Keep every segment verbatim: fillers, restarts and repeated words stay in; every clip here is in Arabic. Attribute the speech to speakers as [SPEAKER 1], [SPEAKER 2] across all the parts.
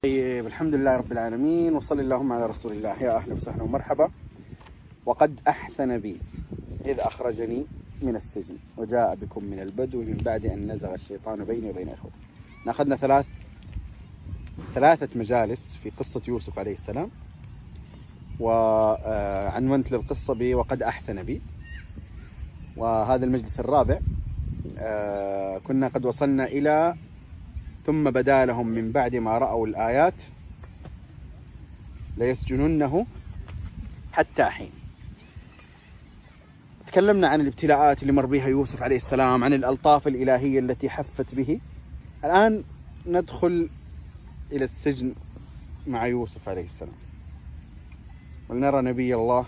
[SPEAKER 1] طيب، الحمد لله رب العالمين، وصلى اللهم على رسول الله. يا أهلا وسهلا ومرحبا. وقد أحسن بي إذ أخرجني من السجن وجاء بكم من البدو من بعد أن نزغ الشيطان بيني وبين إخوتي. أخذنا ثلاث ثلاثة مجالس في قصة يوسف عليه السلام، وعنونت للقصة ب وقد أحسن بي، وهذا المجلس الرابع. كنا قد وصلنا إلى ثم بدا لهم من بعد ما رأوا الآيات ليسجننه حتى حين. تكلمنا عن الابتلاءات اللي مر بها يوسف عليه السلام، عن الألطاف الإلهية التي حفت به. الآن ندخل إلى السجن مع يوسف عليه السلام، ولنرى نبي الله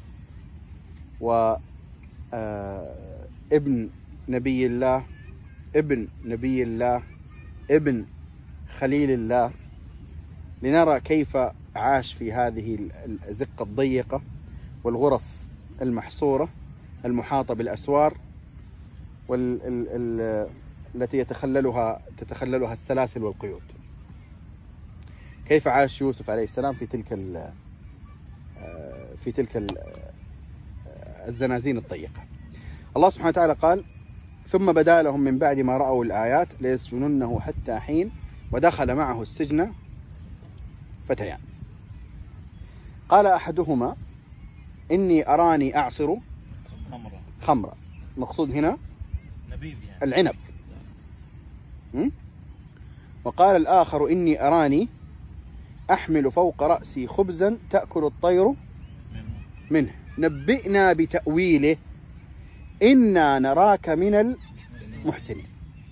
[SPEAKER 1] وابن نبي الله ابن نبي الله ابن خليل الله، لنرى كيف عاش في هذه الزقة الضيقة والغرف المحصورة المحاطة بالأسوار والتي يتخللها تتخللها السلاسل والقيود. كيف عاش يوسف عليه السلام في تلك ال في تلك الزنازين الضيقة. الله سبحانه وتعالى قال: ثم بدا لهم من بعد ما رأوا الآيات ليسجننه حتى حين ودخل معه السجن فتيان. قال أحدهما: إني أراني أعصر خمرا. مقصود هنا العنب. وقال الآخر: إني أراني أحمل فوق رأسي خبزا تأكل الطير منه نبئنا بتأويله إنا نراك من المحسنين.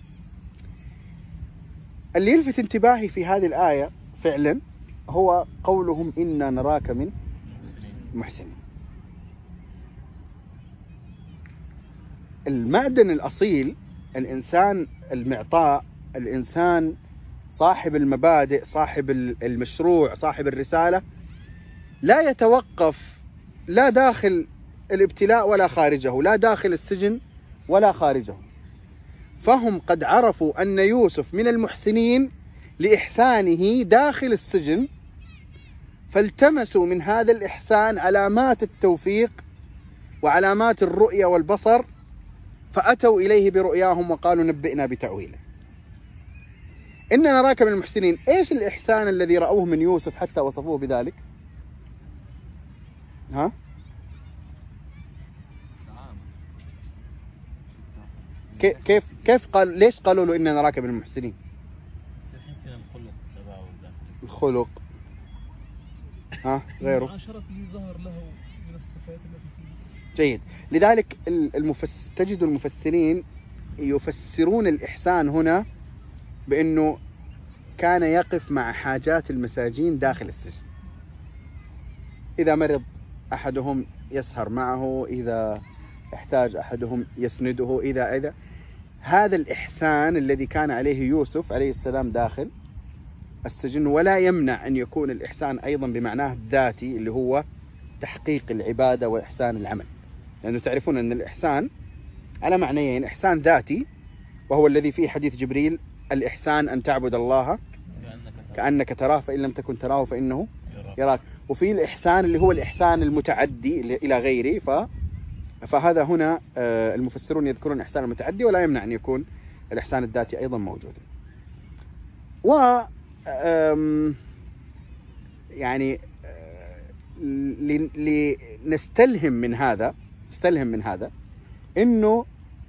[SPEAKER 1] اللي يلفت انتباهي في هذه الآية فعلا هو قولهم إنا نراك من المحسنين. المعدن الأصيل، الإنسان المعطاء، الإنسان صاحب المبادئ، صاحب المشروع، صاحب الرسالة، لا يتوقف لا داخل الابتلاء ولا خارجه، لا داخل السجن ولا خارجه. فهم قد عرفوا أن يوسف من المحسنين لإحسانه داخل السجن، فالتمسوا من هذا الإحسان علامات التوفيق وعلامات الرؤية والبصر، فأتوا إليه برؤياهم وقالوا: نبئنا بتأويله إننا نراك من المحسنين. إيش الإحسان الذي رأوه من يوسف حتى وصفوه بذلك؟ ها؟ كيف كيف قال ليش قالوا له إننا نراك من المحسنين؟ الخلق، ها غيره
[SPEAKER 2] المعاشرة اللي ظهر له من الصفات التي فيه.
[SPEAKER 1] جيد. لذلك المفس... تجد المفسرين يفسرون الإحسان هنا بأنه كان يقف مع حاجات المساجين داخل السجن. إذا مرض أحدهم يسهر معه، إذا احتاج أحدهم يسنده، إذا إذا هذا الإحسان الذي كان عليه يوسف عليه السلام داخل السجن. ولا يمنع أن يكون الإحسان أيضا بمعناه الذاتي اللي هو تحقيق العبادة وإحسان العمل، لأنه تعرفون أن الإحسان على معنيين: إحسان ذاتي وهو الذي فيه حديث جبريل: الإحسان أن تعبد الله كأنك تراه فإن لم تكن تراه فإنه يراك. وفي الإحسان اللي هو الإحسان المتعدي إلى غيره. ف فهذا هنا المفسرون يذكرون الإحسان المتعدي، ولا يمنع أن يكون الإحسان الذاتي أيضا موجودا. و يعني لنستلهم من هذا نستلهم من هذا إنه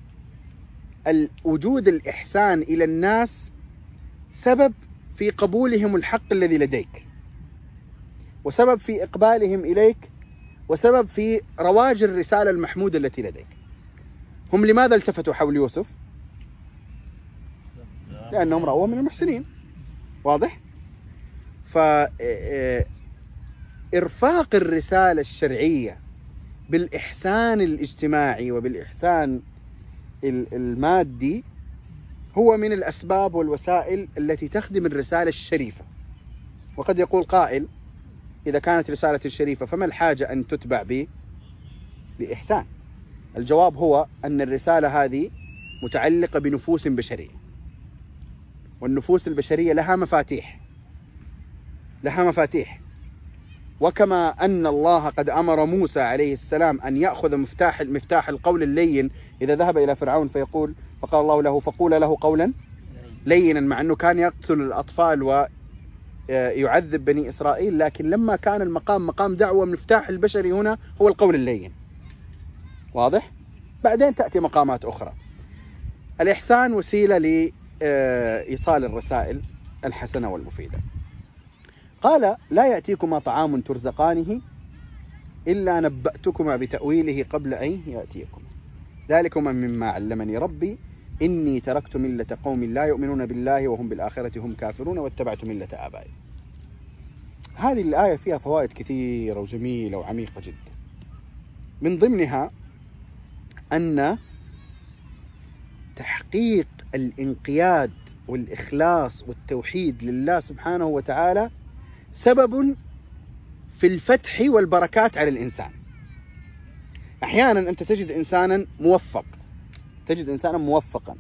[SPEAKER 1] وجود الإحسان إلى الناس سبب في قبولهم الحق الذي لديك، وسبب في إقبالهم إليك، وسبب في رواج الرسالة المحمودة التي لديك. هم لماذا التفتوا حول يوسف؟ لأنهم رأوه من المحسنين. واضح؟ فإرفاق الرسالة الشرعية بالإحسان الاجتماعي وبالإحسان المادي هو من الأسباب والوسائل التي تخدم الرسالة الشريفة. وقد يقول قائل: إذا كانت رسالة الشريفة فما الحاجة أن تتبع ب بإحسان؟ الجواب هو أن الرسالة هذه متعلقة بنفوس بشرية، والنفوس البشرية لها مفاتيح، لها مفاتيح. وكما أن الله قد أمر موسى عليه السلام أن يأخذ مفتاح مفتاح القول اللين إذا ذهب إلى فرعون فيقول فقال الله له فقول له قولا لينا، مع أنه كان يقتل الأطفال ويعذب بني إسرائيل، لكن لما كان المقام مقام دعوة مفتاح البشري هنا هو القول اللين. واضح؟ بعدين تأتي مقامات أخرى. الإحسان وسيلة لإيصال الرسائل الحسنة والمفيدة. قال لا يأتيكما طعام ترزقانه إلا نبأتكما بتأويله قبل أن يأتيكما ذلكما مما علمني ربي إني تركت ملة قوم لا يؤمنون بالله وهم بالآخرة هم كافرون واتبعت ملة آبائي. هذه الآية فيها فوائد كثيرة وجميلة وعميقة جدا. من ضمنها أن تحقيق الانقياد والإخلاص والتوحيد لله سبحانه وتعالى سبب في الفتح والبركات على الإنسان. أحيانا أنت تجد إنسانا موفق، تجد إنسانا موفقا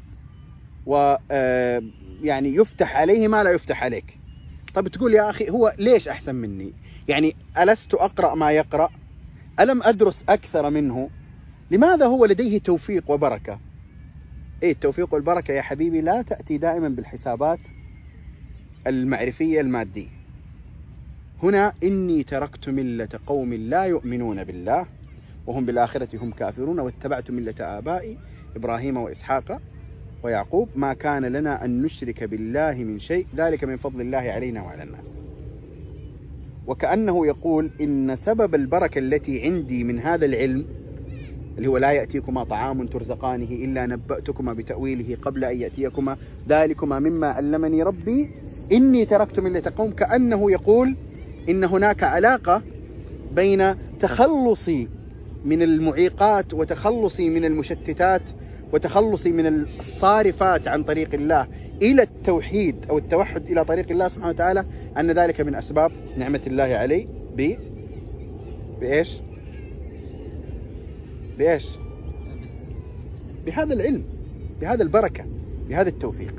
[SPEAKER 1] ويعني يفتح عليه ما لا يفتح عليك. طب تقول يا أخي هو ليش أحسن مني؟ يعني ألست أقرأ ما يقرأ؟ ألم أدرس أكثر منه؟ لماذا هو لديه توفيق وبركة؟ إيه التوفيق والبركة يا حبيبي لا تأتي دائما بالحسابات المعرفية المادية. هنا إني تركت ملة قوم لا يؤمنون بالله وهم بالآخرة هم كافرون واتبعت ملة آبائي إبراهيم وإسحاق ويعقوب ما كان لنا أن نشرك بالله من شيء ذلك من فضل الله علينا وعلى الناس. وكأنه يقول إن سبب البركة التي عندي من هذا العلم اللي هو لا يأتيكما طعام ترزقانه إلا نبأتكما بتأويله قبل أن يأتيكما ذلكما مما علمني ربي إني تركت ملة قوم، كأنه يقول إن هناك علاقة بين تخلصي من المعيقات وتخلصي من المشتتات وتخلصي من الصارفات عن طريق الله إلى التوحيد أو التوحد إلى طريق الله سبحانه وتعالى، أن ذلك من أسباب نعمة الله علي ب بإيش؟ بإيش؟ بهذا العلم، بهذا البركة، بهذا التوفيق.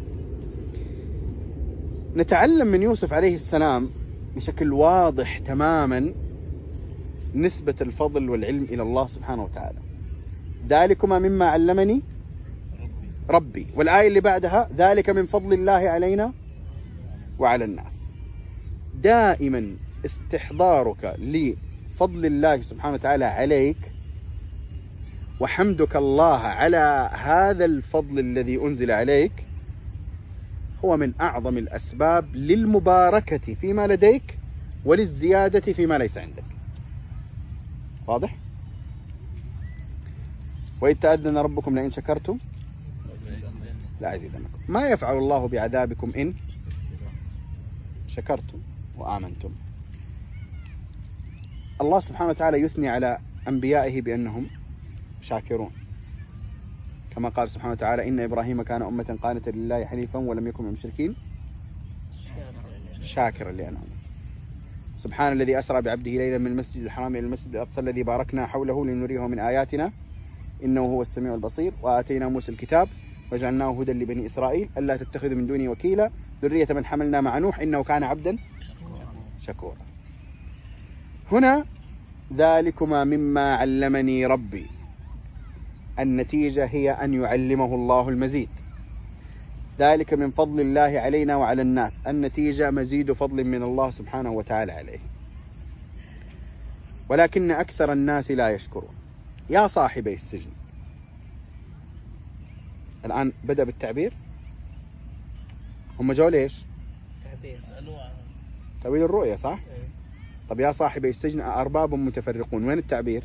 [SPEAKER 1] نتعلم من يوسف عليه السلام بشكل واضح تماما نسبة الفضل والعلم إلى الله سبحانه وتعالى. ذلكما مما علمني ربي، والآية اللي بعدها ذلك من فضل الله علينا وعلى الناس. دائما استحضارك لفضل الله سبحانه وتعالى عليك وحمدك الله على هذا الفضل الذي أنزل عليك هو من أعظم الأسباب للمباركة فيما لديك وللزيادة فيما ليس عندك. واضح؟ وإذ تأذن ربكم لئن شكرتم لا أزيدنكم ما يفعل الله بعذابكم إن شكرتم وآمنتم. الله سبحانه وتعالى يثني على أنبيائه بأنهم شاكرون، كما قال سبحانه وتعالى إن إبراهيم كان أمة قانتا لله حنيفا ولم يكن من المشركين شاكرا لأنعمه. سبحان الذي أسرى بعبده ليلا من المسجد الحرام إلى المسجد الأقصى الذي باركنا حوله لنريه من آياتنا إنه هو السميع البصير. وآتينا موسى الكتاب وجعلناه هدى لبني إسرائيل ألا تتخذوا من دوني وكيلا ذرية من حملنا مع نوح إنه كان عبدا شكورا. هنا ذلكما مما علمني ربي، النتيجة هي أن يعلمه الله المزيد. ذلك من فضل الله علينا وعلى الناس، النتيجة مزيد فضل من الله سبحانه وتعالى عليه. ولكن أكثر الناس لا يشكرون. يا صاحبي السجن، الآن بدأ بالتعبير، هم جو ليش؟ تأويل الرؤية صح؟ طب يا صاحبي السجن أرباب متفرقون، وين التعبير؟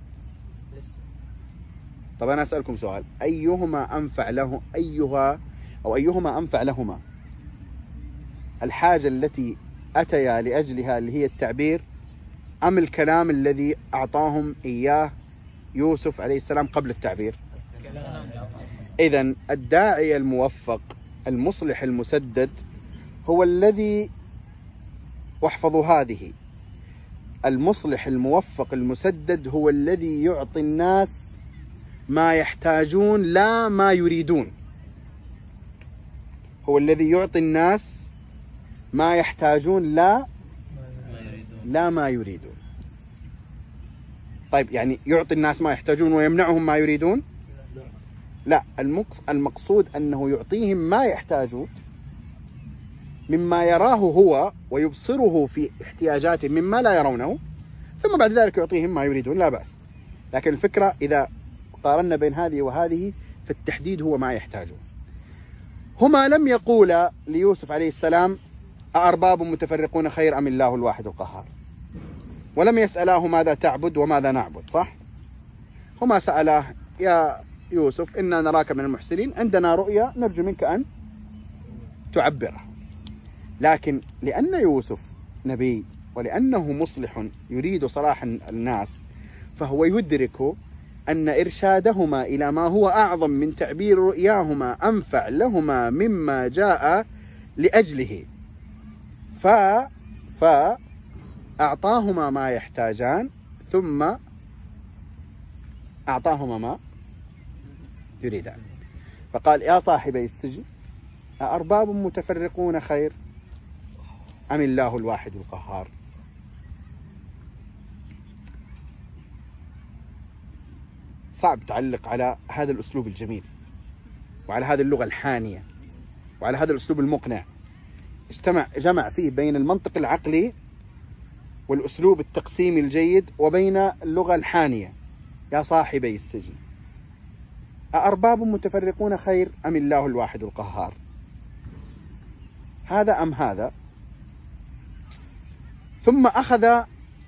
[SPEAKER 1] طب أنا أسألكم سؤال، أيهما أنفع له أيها أو أيهما أنفع لهما؟ الحاجة التي أتيا لأجلها اللي هي التعبير أم الكلام الذي أعطاهم إياه يوسف عليه السلام قبل التعبير؟ إذن الداعي الموفق المصلح المسدد هو الذي، واحفظوا هذه، المصلح الموفق المسدد هو الذي يعطي الناس ما يحتاجون لا ما يريدون. هو الذي يعطي الناس ما يحتاجون لا لا ما يريدون. طيب يعني يعطي الناس ما يحتاجون ويمنعهم ما يريدون؟ لا، المقصود أنه يعطيهم ما يحتاجون مما يراه هو ويبصره في احتياجاتهم مما لا يرونه، ثم بعد ذلك يعطيهم ما يريدون، لا بأس. لكن الفكرة إذا قارنا بين هذه وهذه فالتحديد هو ما يحتاجون. هما لم يقولا ليوسف عليه السلام أأرباب متفرقون خير أم الله الواحد القهار، ولم يسألاه ماذا تعبد وماذا نعبد، صح؟ هما سألاه يا يوسف إنا نراك من المحسنين، عندنا رؤيا نرجو منك أن تعبره. لكن لأن يوسف نبي ولأنه مصلح يريد صلاح الناس، فهو يدرك أن إرشادهما إلى ما هو أعظم من تعبير رؤياهما أنفع لهما مما جاء لأجله، ف فأعطاهما ما يحتاجان ثم أعطاهما ما يريدان. فقال يا صاحبي السجن أأرباب متفرقون خير أم الله الواحد القهار. صعب تعلق على هذا الأسلوب الجميل وعلى هذه اللغة الحانية وعلى هذا الأسلوب المقنع، اجتمع جمع فيه بين المنطق العقلي والأسلوب التقسيمي الجيد وبين اللغة الحانية. يا صاحبي السجن أأرباب متفرقون خير أم الله الواحد القهار، هذا أم هذا. ثم أخذ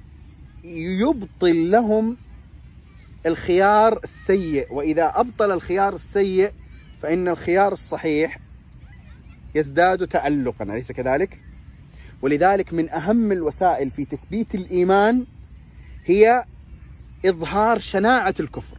[SPEAKER 1] يبطل لهم الخيار السيء، وإذا أبطل الخيار السيء فإن الخيار الصحيح يزداد تألقا، أليس كذلك؟ ولذلك من أهم الوسائل في تثبيت الإيمان هي إظهار شناعة الكفر.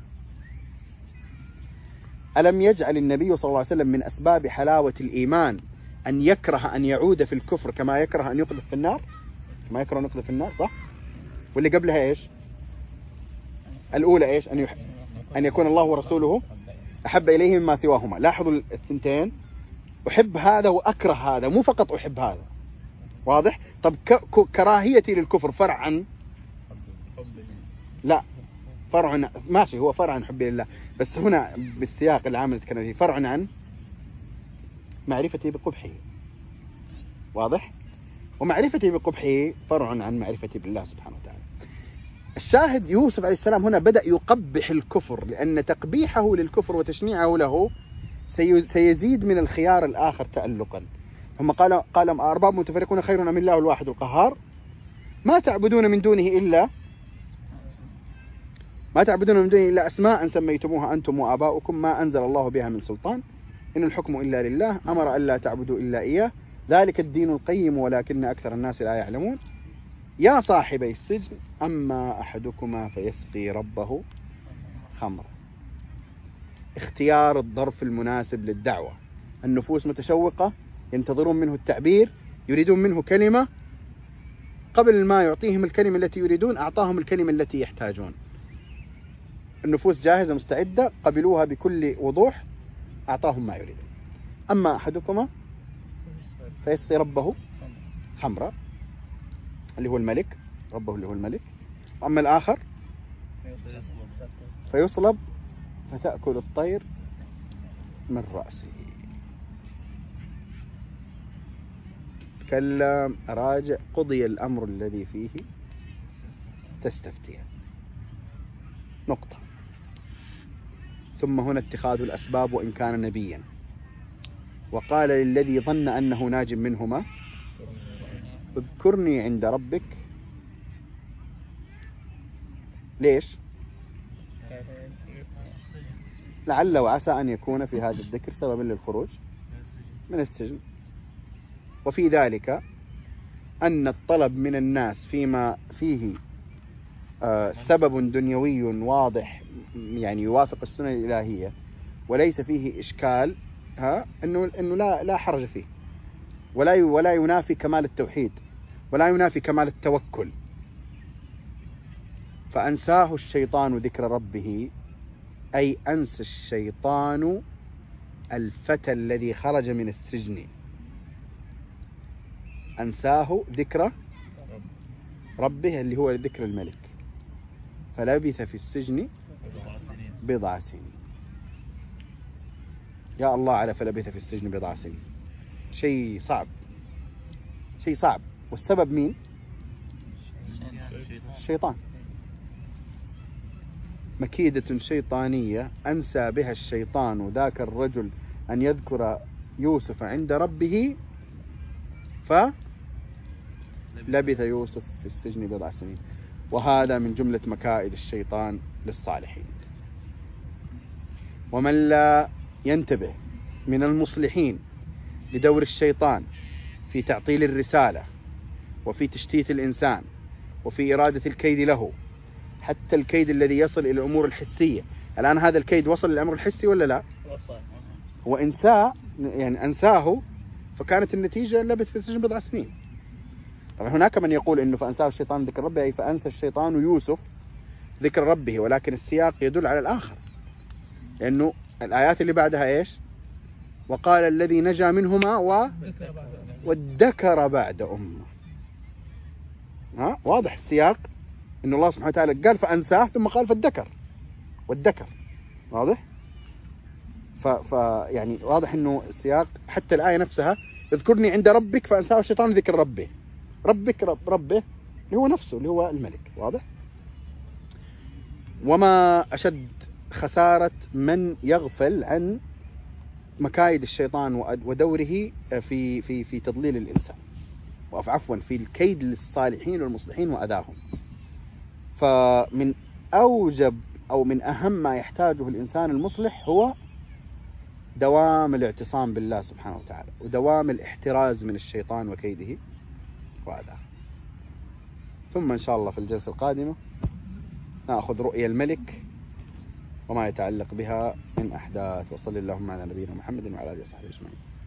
[SPEAKER 1] ألم يجعل النبي صلى الله عليه وسلم من أسباب حلاوة الإيمان أن يكره أن يعود في الكفر كما يكره أن يقذف في النار، كما يكره أن يقذف في النار، صح؟ واللي قبلها إيش؟ الأولى إيش؟ أن, يح... أن يكون الله ورسوله أحب إليه مما سواهما. لاحظوا الثنتين، أحب هذا وأكره هذا، مو فقط أحب هذا. واضح؟ طب ك... ك... كراهيتي للكفر فرع عن لا فرع عن... ماشي، هو فرع عن حبي لله، بس هنا بالسياق العام اللي تكلمنا فيه فرع عن معرفتي بقبحه. واضح؟ ومعرفتي بقبحه فرع عن معرفتي بالله سبحانه وتعالى. الشاهد يوسف عليه السلام هنا بدأ يقبح الكفر، لأن تقبيحه للكفر وتشنيعه له سيزيد من الخيار الآخر تألقا. هم قال قال أرباب متفرقون خير أم الله الواحد القهار، ما تعبدون من دونه إلا ما تعبدون من دونه إلا أسماء سميتموها أنتم وآباؤكم ما أنزل الله بها من سلطان إن الحكم إلا لله أمر ألا تعبدوا إلا إياه ذلك الدين القيم ولكن أكثر الناس لا يعلمون. يا صاحبي السجن أما أحدكما فيسقي ربه خمرا. اختيار الظرف المناسب للدعوة. النفوس متشوقة ينتظرون منه التعبير، يريدون منه كلمة، قبل ما يعطيهم الكلمة التي يريدون أعطاهم الكلمة التي يحتاجون. النفوس جاهزة مستعدة، قبلوها بكل وضوح، أعطاهم ما يريدون. أما أحدكما فيسقي ربه خمرا اللي هو الملك، ربه اللي هو الملك. وأما الآخر فيصلب فتأكل الطير من رأسه. تكلم راجع قضي الأمر الذي فيه تستفتيان. نقطة. ثم هنا اتخاذ الأسباب وإن كان نبيا. وقال للذي ظن أنه ناج منهما اذكرني عند ربك. ليش؟ لعل وعسى أن يكون في هذا الذكر سببا للخروج من السجن. وفي ذلك أن الطلب من الناس فيما فيه آه سبب دنيوي واضح يعني يوافق السنة الإلهية وليس فيه إشكال، ها إنه إنه لا لا حرج فيه، ولا ولا ينافي كمال التوحيد ولا ينافي كمال التوكل. فأنساه الشيطان ذكر ربه، أي أنسى الشيطان الفتى الذي خرج من السجن، أنساه ذكر ربه اللي هو ذكر الملك، فلبث في السجن بضع سنين. يا الله على فلبث في السجن بضع سنين، شيء صعب، شيء صعب. والسبب مين؟ الشيطان. مكيدة شيطانية أنسى بها الشيطان ذاك الرجل أن يذكر يوسف عند ربه، فلبث يوسف في السجن بضع سنين. وهذا من جملة مكائد الشيطان للصالحين. ومن لا ينتبه من المصلحين لدور الشيطان في تعطيل الرسالة وفي تشتيت الإنسان وفي إرادة الكيد له، حتى الكيد الذي يصل إلى الأمور الحسية. الآن هذا الكيد وصل للأمر الحسي ولا لا؟ هو إنساء، يعني أنساه، فكانت النتيجة لبث في السجن بضع سنين. طبعا هناك من يقول إنه فأنساه الشيطان ذكر ربه، أي فأنسى الشيطان يوسف ذكر ربه، ولكن السياق يدل على الآخر، لأنه الآيات اللي بعدها إيش؟ وقال الذي نجا منهما و... وادكر بعد أمه. ها واضح السياق، إن الله سبحانه وتعالى قال فأنساه ثم قال فادكر والدكر. واضح؟ ف... ف يعني واضح إنه السياق، حتى الآية نفسها اذكرني عند ربك فأنساه الشيطان ذكر ربه. ربك رب ربه اللي هو نفسه اللي هو الملك. واضح؟ وما أشد خسارة من يغفل عن مكايد الشيطان ودوره في في في تضليل الإنسان، وعفوا في الكيد للصالحين والمصلحين وأذاهم. فمن أوجب أو من أهم ما يحتاجه الإنسان المصلح هو دوام الاعتصام بالله سبحانه وتعالى، ودوام الاحتراز من الشيطان وكيده وأذاه. ثم إن شاء الله في الجلسة القادمة نأخذ رؤيا الملك وما يتعلق بها من أحداث. وصلى اللهم على نبينا محمد وعلى آله وصحبه أجمعين.